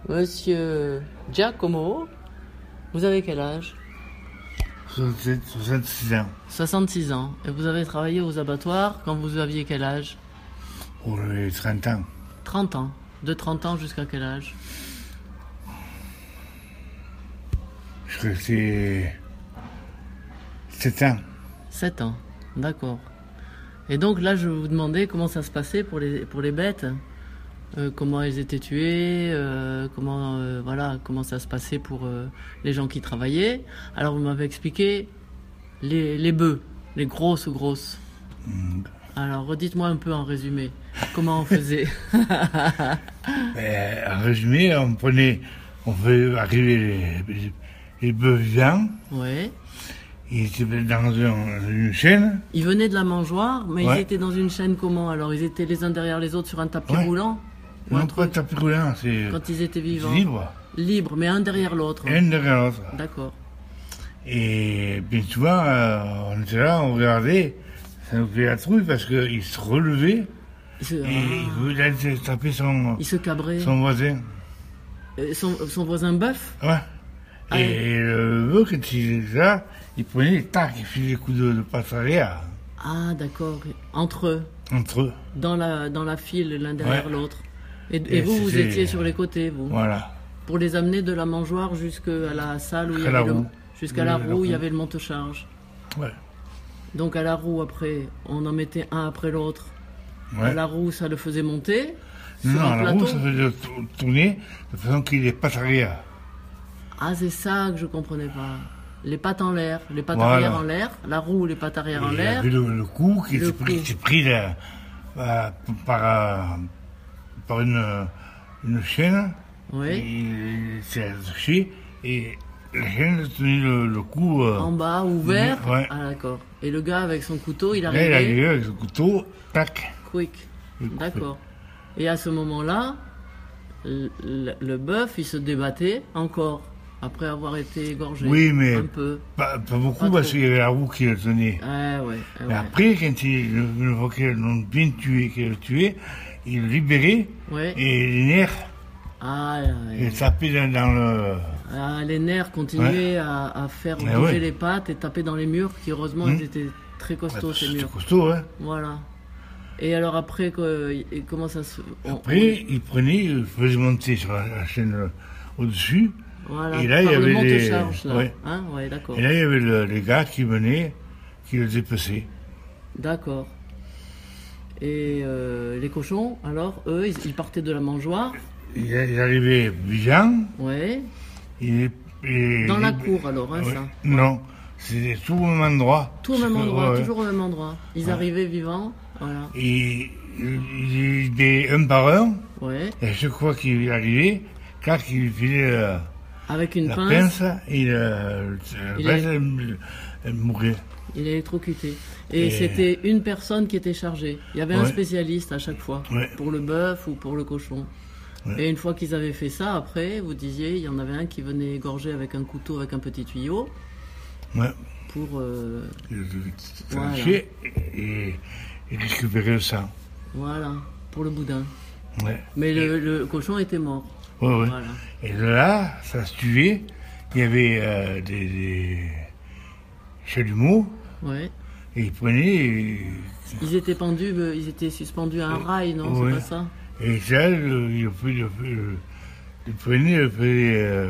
Monsieur Giacomo, vous avez quel âge? 66 ans. 66 ans. Et vous avez travaillé aux abattoirs quand vous aviez quel âge? Pour les 30 ans. 30 ans. De 30 ans jusqu'à quel âge? Je restais 7 ans. 7 ans, d'accord. Et donc là, je vous demandais comment ça se passait pour les bêtes, comment elles étaient tuées, comment ça se passait pour les gens qui travaillaient. Alors vous m'avez expliqué les bœufs, les grosses. Alors redites-moi un peu en résumé, comment on faisait. En résumé, on fait arriver les bœufs vivants. Ouais. Ils étaient dans une chaîne. Ils venaient de la mangeoire, mais Ouais. ils étaient dans une chaîne comment? Alors ils étaient les uns derrière les autres sur un tapis Ouais. roulant? Ou Non, un pas truc tapis roulant, c'est quand ils étaient vivants? libre. Libre, mais un derrière l'autre. Un derrière l'autre. D'accord. Et bien souvent, on était là, on regardait, ça nous fait la trouille parce qu'il se relevait et il voulait aller taper Il se cabrait. son voisin. Son voisin bœuf? Ouais. Ah, Et le bœuf, quand il était là, il prenait, tac, il faisait des coups de passe arrière Ah, d'accord. Entre eux, entre eux. dans la file, l'un derrière Ouais. l'autre. Et Et vous c'était- étiez sur les côtés, vous? Voilà. Pour les amener de la mangeoire jusqu'à la salle où il y À la avait roue. jusqu'à la Oui, la roue où il y roue. avait le monte-charge. Ouais. Donc à la roue, après, on en mettait un après l'autre. À Ouais. la roue, ça le faisait monter. Sur Non, un la plateau. roue, ça faisait tourner de façon qu'il ait passe arrière. Ah, c'est ça que je comprenais pas. Les pattes en l'air, les pattes Voilà. arrière en l'air, la roue, les pattes arrière en Et il y l'air. avait le cou qui Le s'est pris là, par une chaîne. Oui. Il s'est attaché et la chaîne tenait le cou. En bas, ouvert. Ouais. Ah, d'accord. Et le gars avec son couteau, il Là, il arrivait. arrivait avec le couteau, tac. Quick. D'accord. Et à ce moment-là, le bœuf, il se débattait encore, après avoir été égorgé. Oui, mais Un peu. pas beaucoup Pas parce trop. qu'il y avait la roue qui le tenait. Ah ouais. Ah Mais ouais. après, quand une fois qu'ils l'ont bien tué, qu'il le tué, il le libérait Ouais. et les nerfs, Ah, il ouais. tapait dans le. Ah, les nerfs continuaient à faire Mais bouger ouais. les pattes et taper dans les murs, qui heureusement ils étaient très costauds ces C'était murs. costaud, hein. Voilà. Et alors après, comment ça se... Après, il prenait, il faisait monter sur la chaîne au-dessus. Voilà, Et là, il y par le avait les- monte-charge, là. ouais. Hein, ouais, d'accord. Et là, il y avait les gars qui venaient, qui le dépeçaient. D'accord. Et les cochons, alors, eux, ils partaient de la mangeoire. Il arrivait vivant. Ouais. Et Dans la cour, alors, hein, ouais. ça. Non, c'était tout au même endroit. Tout au même endroit, Ouais. toujours au même endroit. Ils arrivaient vivants, voilà. Et il était un par un. Ouais. Et à chaque fois qu'il arrivait, quand il filait Avec une la pince, pince, et Il elle mourait. il est électrocuté. Et Et- c'était une personne qui était chargée. Il y avait un Ouais. spécialiste à chaque fois, Ouais. pour le bœuf ou pour le cochon. Ouais. Et une fois qu'ils avaient fait ça, après, vous disiez, il y en avait un qui venait égorger avec un couteau, avec un petit tuyau, Ouais. pour... Il le Voilà. tranchait et récupérait le sang. voilà, pour le boudin. Ouais. Mais le cochon était mort. Ouais, ouais. Voilà. Et là, ça se tuait. Il y avait des chalumeaux. Ouais. Et ils prenaient. Ils étaient pendus, ils étaient suspendus à un rail, non? ouais. C'est pas ça? Et ça, il prenait, il faisait.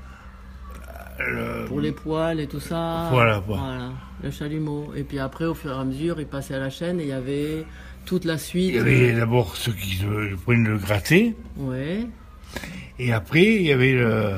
Pour les poils et tout ça. Voilà. Voilà, le chalumeau. Et puis après, au fur et à mesure, ils passaient à la chaîne et il y avait toute la Il suite. y avait d'abord ceux qui prenaient le gratter. Ouais. Et après, il y avait le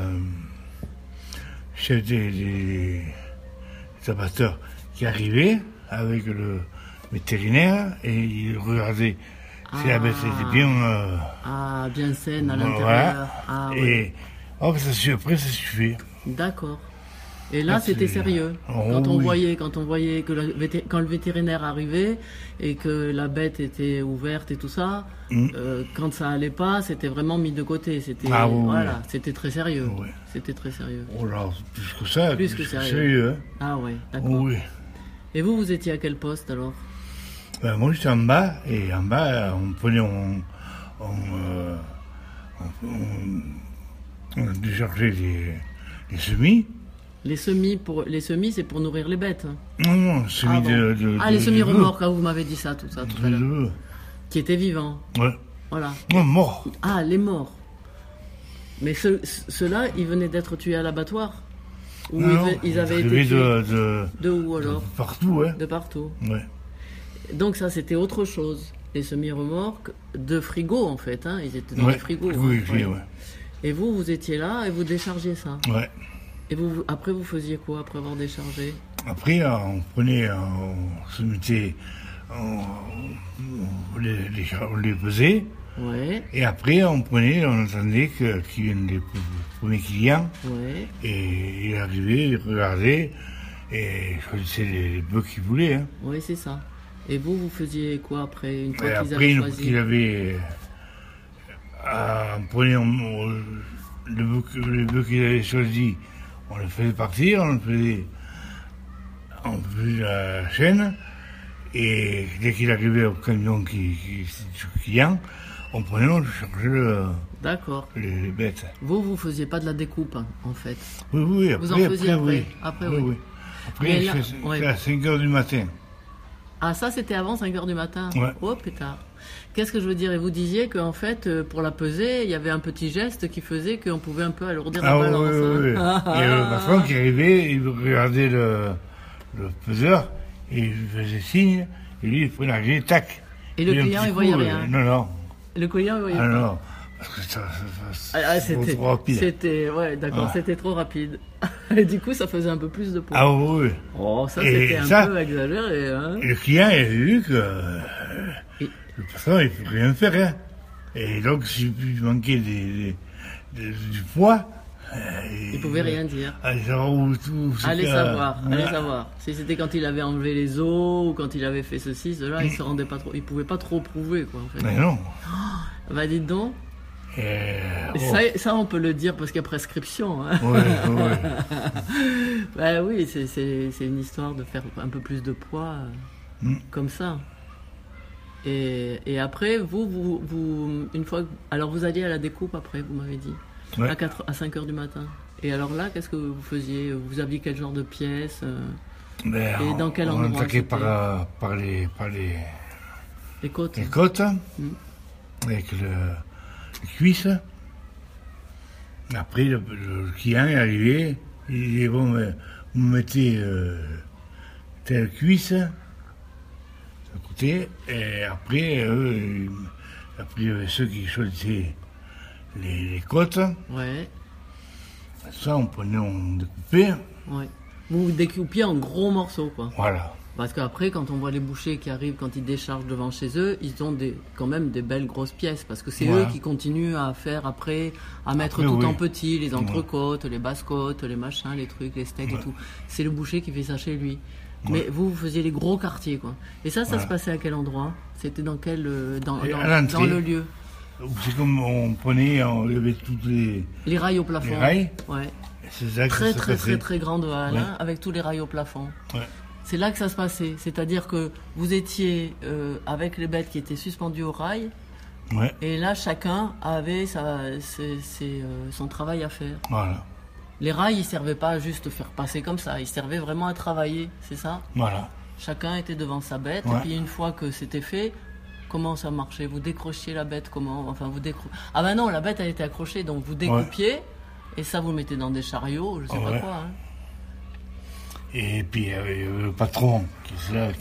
chef des abatteurs qui arrivait avec le vétérinaire et il regardait si la bête était bien. Ah, bien saine à Voilà. l'intérieur. Ah, ouais. Et hop, après, ça suffit. D'accord. Et là, Ah, c'était c'est- sérieux. Oh, quand on oui. voyait que quand le vétérinaire arrivait et que la bête était ouverte et tout ça, quand ça allait pas, c'était vraiment mis de côté. C'était Ah, oui, voilà, oui. c'était très sérieux. Ouais. C'était très sérieux. Oh là, plus que ça, Plus que sérieux. hein. Ah ouais, d'accord. Oh, oui. Et vous étiez à quel poste alors? Ben, moi, j'étais en bas, et en bas, on prenait, On a déchargé les semis. Les semis, c'est pour nourrir les bêtes. Non, semis les semis-remorques, vous m'avez dit ça, tout à l'heure. Qui étaient vivants. Ouais. Voilà. Non, morts. Ah, les morts. Mais ceux-là, ils venaient d'être tués à l'abattoir? Ou ils avaient été tués de où alors? De partout, ouais. De partout. Ouais. Donc ça, c'était autre chose. Les semi-remorques de frigo, en fait. Hein. Ils étaient dans les frigos. Oui, ouais. Ouais. Et vous étiez là et vous déchargiez ça. Ouais. Et après, vous faisiez quoi après avoir déchargé? Après, on se mettait, on les pesait. Ouais. Et après, on attendait qu'il vienne les premiers clients. Ouais. Et il arrivait, il regardait, et choisissait les bœufs qu'il voulait. Hein. Oui, c'est ça. Et vous faisiez quoi après, une fois et qu'ils après, avaient une choisi? fois qu'il avait... on prenait les bœufs qu'il avait choisis, on les faisait partir, on faisait la chaîne, et dès qu'il arrivait au camion qui client, on chargeait les bêtes. Vous faisiez pas de la découpe, hein, en fait? Oui, vous en faisiez après, oui. Après, c'était à 5h du matin. Ah, ça, c'était avant 5h du matin? Ouais. Oh, pétard. Qu'est-ce que je veux dire? Et vous disiez qu'en fait, pour la peser, il y avait un petit geste qui faisait qu'on pouvait un peu alourdir la balance. Oui. Et le patron qui arrivait, il regardait le peseur, et il faisait signe, et lui, il prenait la grille, tac. Et le client, il voyait rien? Non. Le client, il voyait pas? Non, parce que c'était trop rapide. C'était trop rapide. Et du coup, ça faisait un peu plus de poids. Ah oui. Oh, ça, c'était un peu exagéré. Hein. Le client, il a vu que le patron, il ne peut rien faire. Hein. Et donc, s'il manquait du poids... il ne pouvait rien dire. Allez savoir. Si c'était quand il avait enlevé les os ou quand il avait fait ceci, cela, il se rendait pas trop. Il pouvait pas trop prouver, quoi. En fait. Mais non. Bah dites donc. Ça, on peut le dire parce qu'il y a prescription. Hein. Ouais. Bah oui, c'est une histoire de faire un peu plus de poids comme ça. Et après, vous, une fois, alors vous alliez à la découpe après, vous m'avez dit. Ouais. À 5h du matin. Et alors là, qu'est-ce que vous faisiez? Vous aviez quel genre de pièces? Et dans quel endroit? On attaquait par les côtes. Les côtes, avec les cuisses. Après, le client est arrivé, il dit bon, vous mettez telle cuisse à côté, et après, il y avait ceux qui choisissaient les côtes. Ouais. Ça, on découpait. Ouais. Vous découpiez en gros morceaux, quoi. Voilà. Parce qu'après, quand on voit les bouchers qui arrivent, quand ils déchargent devant chez eux, ils ont quand même des belles grosses pièces. Parce que c'est eux qui continuent à faire après, à mettre tout en petit, les entrecôtes, les basses-côtes, les machins, les trucs, les steaks et tout. C'est le boucher qui fait ça chez lui. Mais vous faisiez les gros quartiers, quoi. Et ça se passait à quel endroit? C'était dans quel dans le lieu? C'est comme on prenait, on levait toutes les rails au plafond. Les rails. Ouais. C'est ça que très ça très passait. très très grande halle, hein, avec tous les rails au plafond. Ouais. C'est là que ça se passait. C'est-à-dire que vous étiez avec les bêtes qui étaient suspendues au rail. Ouais. Et là, chacun avait son travail à faire. Voilà. Les rails, ils servaient pas à juste faire passer comme ça. Ils servaient vraiment à travailler, c'est ça? Voilà. Chacun était devant sa bête. Et puis une fois que c'était fait, comment ça marchait? Vous décrochiez la bête comment? Enfin, Ah ben non, la bête, elle était accrochée. Donc vous découpiez. Et ça, vous le mettez dans des chariots, je sais pas quoi. Hein. Et puis, il y avait le patron qui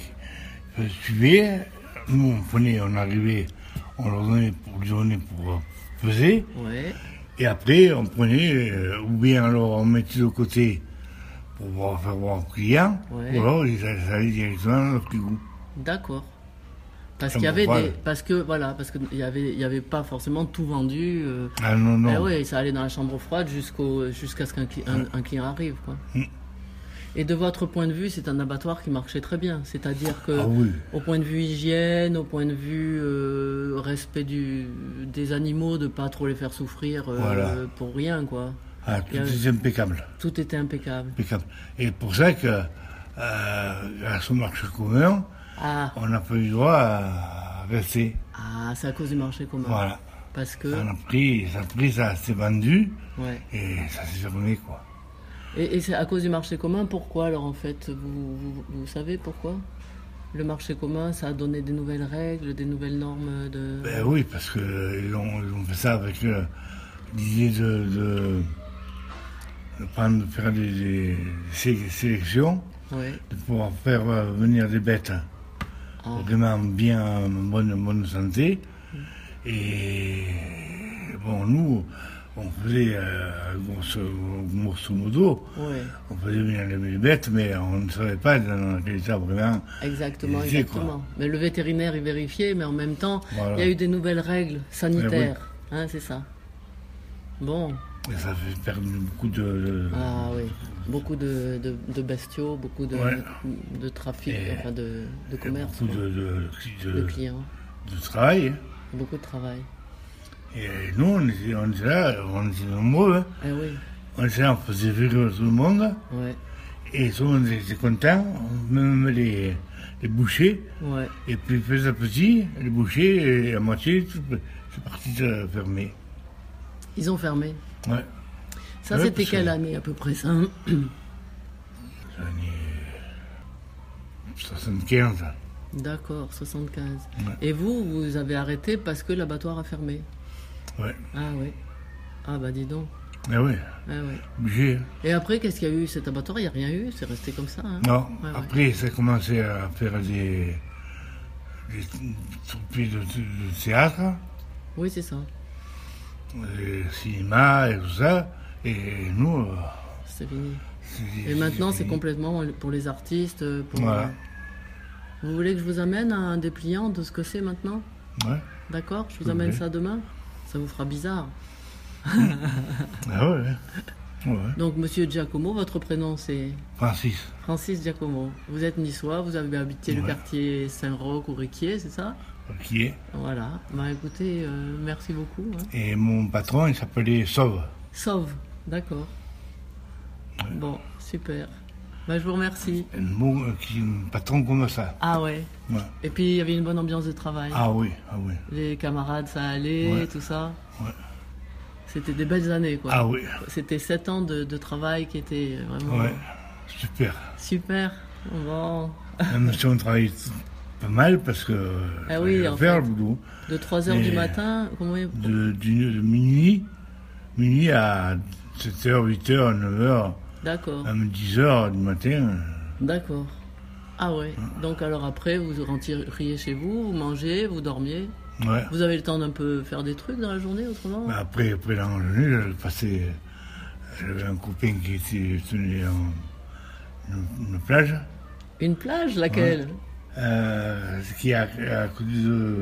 suivait. Nous, on arrivait, on leur donnait pour peser. Ouais. Et après, on prenait, ou bien alors on mettait de côté pour faire voir au client, ou alors ils allaient directement dans le frigo. D'accord. Parce qu'il y avait parce qu'il y avait pas forcément tout vendu. Ah non. Eh oui, ça allait dans la chambre froide jusqu'à ce qu'un client arrive, quoi. Et de votre point de vue, c'est un abattoir qui marchait très bien. C'est-à-dire que, au point de vue hygiène, au point de vue respect des animaux, de pas trop les faire souffrir pour rien, quoi. Ah, tout était impeccable. Tout était impeccable. Et pour ça que, grâce au marché commun, on n'a pas eu droit à rester. Ah, c'est à cause du marché commun. Voilà. Parce que... Ça s'est vendu Ouais. et ça s'est fermé, quoi. Et c'est à cause du marché commun, pourquoi alors en fait vous savez pourquoi? Le marché commun, ça a donné des nouvelles règles, des nouvelles normes de... Ben oui, parce qu'ils ont fait ça avec l'idée de faire des sélections, Ouais. de pouvoir faire venir des bêtes vraiment bien en bonne santé. Et bon, nous, on faisait, grosso modo, Ouais. on faisait venir les bêtes, mais on ne savait pas dans quel état vraiment. Exactement, Ils étaient, exactement. Mais le vétérinaire, il vérifiait, mais en même temps, Voilà. il y a eu des nouvelles règles sanitaires. Hein, c'est ça. Bon, Et ça fait perdre beaucoup de ah oui, beaucoup de bestiaux, beaucoup Ouais. de trafic, Et- enfin de commerce, beaucoup quoi, de clients, de travail. Hein. beaucoup de travail. Et nous, on était là, on était nombreux. Hein. Eh oui, On était là, on faisait vivre tout le monde. ouais, Et tout le monde était content, même les bouchers. ouais. Et puis petit à petit, les bouchers, à moitié, c'est parti de fermer. Ils ont fermé. Ouais. Ça, Ouais, c'était parce que- quelle année à peu près ça? L'année 75. D'accord, 75. Ouais. Et vous avez arrêté parce que l'abattoir a fermé? Ouais. Ah oui. Ah bah dis donc. Ah ouais, Ah ouais. obligé. Et après, qu'est-ce qu'il y a eu? Cet abattoir, il n'y a rien eu, c'est resté comme ça. Hein? Non, Ouais, ouais. après, ça a commencé à faire des troupes de théâtre, Oui, c'est ça. cinéma et tout ça. Et nous, C'est fini. Et maintenant, c'est fini. complètement pour les artistes. Pour, Voilà. Vous voulez que je vous amène un dépliant de ce que c'est maintenant? Ouais. D'accord? Je vous Oui. amène ça demain? Ça vous fera bizarre. Ah ouais. Ouais. Donc, monsieur Giacomo, votre prénom c'est Francis. Francis Giacomo. Vous êtes niçois, vous avez habité le Ouais. quartier Saint-Roch ou Riquier, c'est ça? Qui est. Voilà. Bah écoutez, merci beaucoup. Hein. Et mon patron, il s'appelait Sauve. Sauve, d'accord. Bon, super. Bah, je vous remercie. Un patron comme ça. Ah ouais. Ouais. Et puis il y avait une bonne ambiance de travail. Ah oui, ah oui. Les camarades, ça allait, Ouais. tout ça. Ouais. C'était des belles années, quoi. Ah oui. C'était 7 ans de travail qui étaient vraiment Ouais. Super. super. Bon, Même si on travaille pas mal parce que Ah fallait oui, le en faire fait. le boulot. de 3h du Mais- matin, comment De minuit à 7h, 8h, 9h, D'accord, même 10h du matin. d'accord. Ah ouais. Donc alors après, vous rentriez chez vous, vous mangez, vous dormiez. Ouais. Vous avez le temps d'un peu faire des trucs dans la journée autrement? Bah, après la journée, j'avais un copain qui tenait une plage, Une plage, laquelle? qui est à côté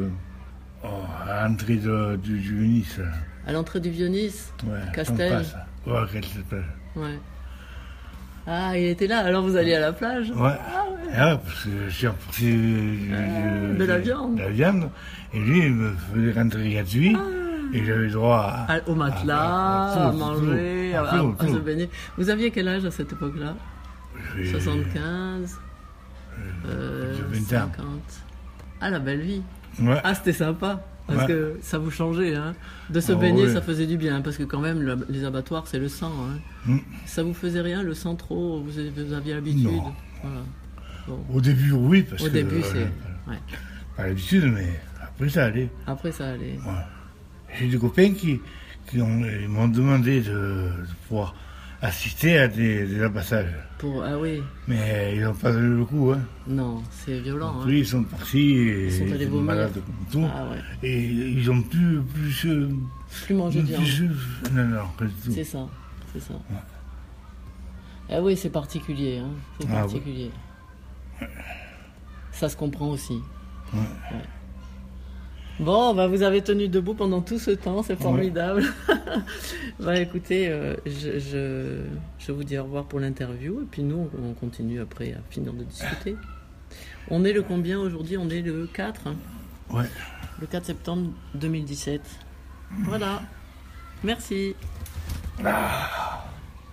à l'entrée du Nice. À l'entrée du Vieux-Nice? Ouais, Castel. on passe. Ouais, Castel plage. Ouais. Ah, il était là, alors vous alliez à la plage? Ouais. Ah, parce que j'ai apporté de la viande. de la viande, et lui, il me faisait rentrer gratuit, et j'avais droit Au matelas, à manger, à tout. se baigner. Vous aviez quel âge à cette époque-là? J'avais 75, 20 ans. 50. Ah, la belle vie. Ouais. Ah, c'était sympa. Parce Ouais. que ça vous changeait. Hein. De se Oh, baigner, oui. ça faisait du bien. Parce que quand même, les abattoirs, c'est le sang. Hein. Mm. Ça vous faisait rien, le sang trop? Vous aviez l'habitude? Non. Voilà. Bon. Au début, oui, parce Au que... début, c'est... Ouais. Pas l'habitude, mais après, ça allait. Après, ça allait. Ouais. J'ai des copains qui ils m'ont demandé de pouvoir assister à des abattages. Ah oui, Mais ils n'ont pas donné le coup. Hein. non, c'est violent. Hein. Puis ils sont partis, et Ils sont allés étaient vomir. malades comme tout. Ah ouais. Et ils ont plus Plus manger de viande. non, pas du tout. C'est ça, c'est ça. Ah oui, c'est particulier, hein. C'est Ah particulier. Ça se comprend aussi. Ouais. Ouais. Bon, bah vous avez tenu debout pendant tout ce temps, c'est formidable. Bah écoutez, je vous dis au revoir pour l'interview, et puis nous, on continue après à finir de discuter. On est le combien aujourd'hui? On est le 4, hein, Ouais. le 4 septembre 2017. Voilà. Merci. Ah.